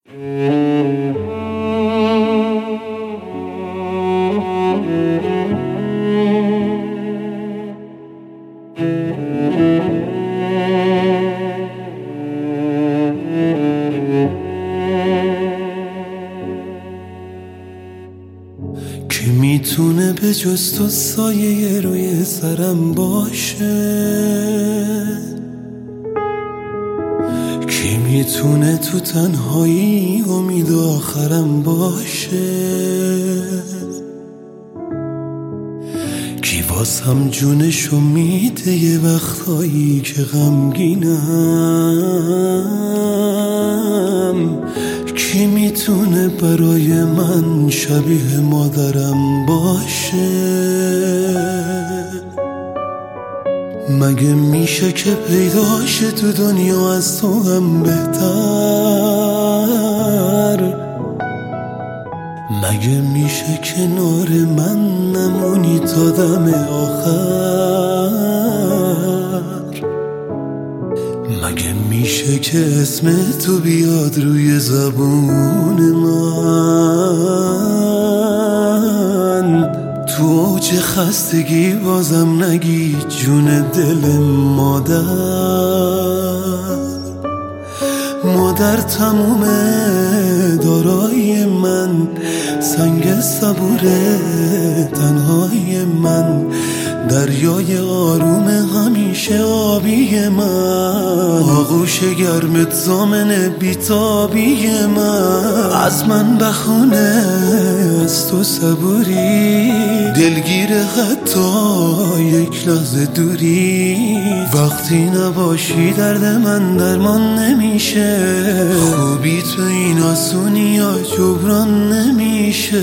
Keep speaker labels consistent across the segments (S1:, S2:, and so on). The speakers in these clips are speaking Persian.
S1: کی میتونه به جز تو سایه روی سرم باشه؟ کی میتونه تو تنهایی امید آخرم باشه؟ کی واسم جونشو میده یه وقتایی که غمگینم؟ کی میتونه برای من شبیه مادرم باشه؟ مگه میشه که پیداشه تو دنیا از تو هم بهتر؟ مگه میشه کنار من نمونی تا دم آخر؟ مگه میشه که اسم تو بیاد روی زبون من؟ تو اوج خستگی بازم نگی جون دل مادر تموم دارایی من، سنگ صبور تنهایی من، دریای آروم همیشه آبی من، آغوش گرمت زامن بیتابی من. از من بخونه از تو صبوری، دلگیر حتی یک لحظه دوری. وقتی نباشی درد من درمان نمیشه، خوبی تو این آسونی یا جبران نمیشه.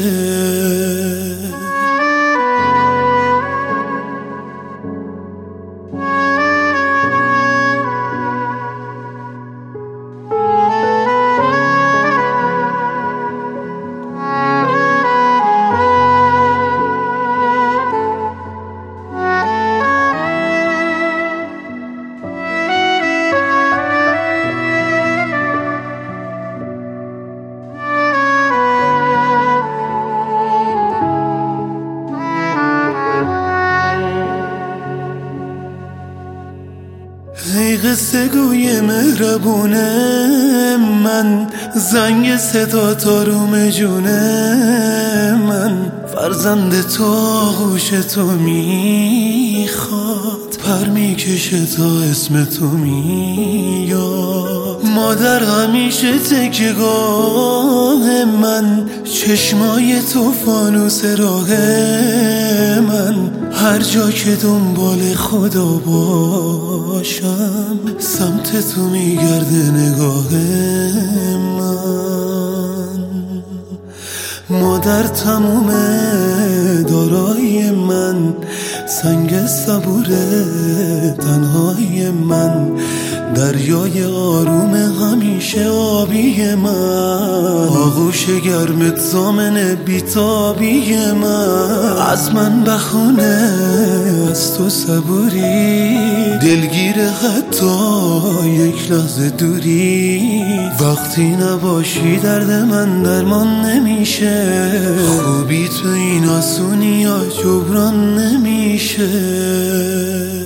S1: ای قصه گوی مهربونه من، زنگ صدا تاروم جونه من. فرزند تو آغوش تو میخواد، پر میکشه تا اسم تو میاد. مادر همیشه تکیه‌گاه من، چشمای تو فانوس راه من. هر جا که دنبال خدا باشم، سمت تو میگرده نگاه من. مادر تموم دارایی من، سنگ صبور تنهایی من، دریای آروم همیشه آبی من، آغوش گرمت زامن بیتابی من. از من بخونه از تو صبوری، دلگیر حتی یک لحظه دوری. وقتی نباشی درد من درمان نمیشه، خوبی تو این آسونی یا جبران نمیشه.